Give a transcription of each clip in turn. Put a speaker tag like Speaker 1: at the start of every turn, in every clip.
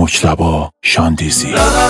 Speaker 1: مجتبی شاندیزی.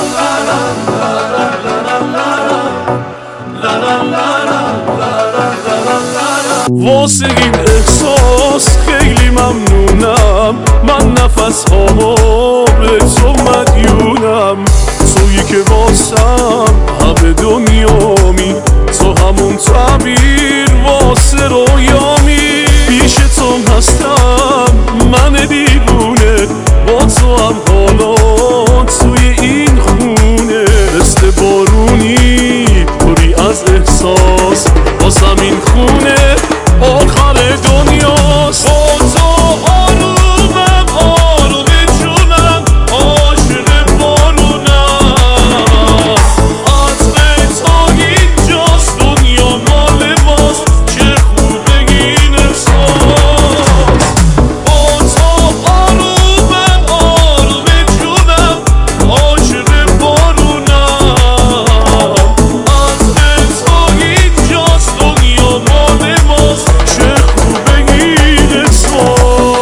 Speaker 2: واسه این احساس خیلی ممنونم، من نفس ها به تو مدیونم. تویی که واسم همه دنیامی، تو همون تعبیر واسه رویامی. پیش تو هستم من دیوونه، با تو هم حالا توی این خونه. مثل بارونی پری از احساس، واسم این خونه آخر دنیاست. با تو آرومم، آروم جونم، عاشق بارونم. عطر تو اینجاست، دنیا مال ماست، چه خوبه این احساس. با تو آرومم، آروم جونم، عاشق بارونم. عطر تو اینجاست، دنیا مال ماست، چه خوبه این احساس.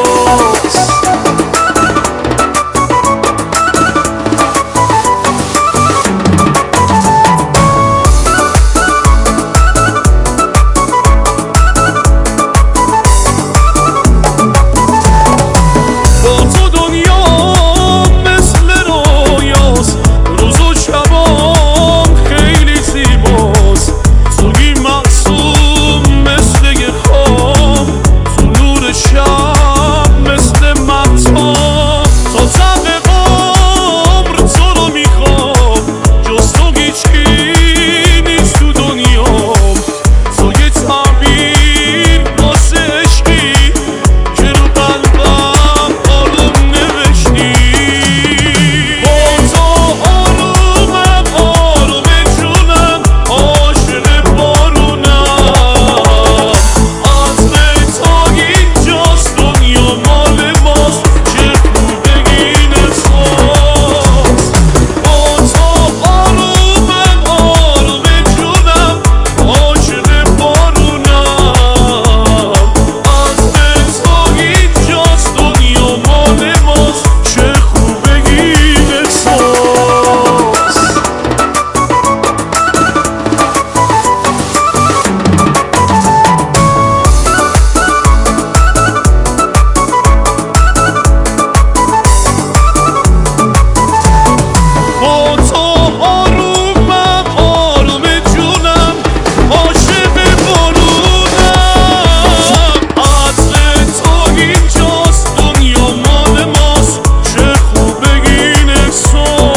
Speaker 2: با تو دنیا مثل رویاست، روز و شبام خیلی زیباست. توی معصوم مثل یه خواب، تو نور شب مثل مهتاب. تا ته عمر تو رو میخوام، جز تو هیچکی نیست تو دنیام. تو یه تعبیر واسه عشقی که رو قلبم آروم نوشتی. با تو آرومم، آروم جونم، عاشق بارونم. عطر تو اینجاست، دنیا مال ماست، چه خوبه این احساس. با تو آرومم، آروم جونم، عاشق بارونم. عطر تو اینجاست، دنیا مال ماست، چه خوبه این احساس. با تو آرومم، آروم جونم، عاشق بارونم. عطر تو اینجاست، دنیا مال ماست، چه خوبه این احساس.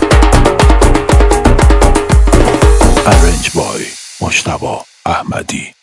Speaker 1: Arranged by مجتبی احمدی.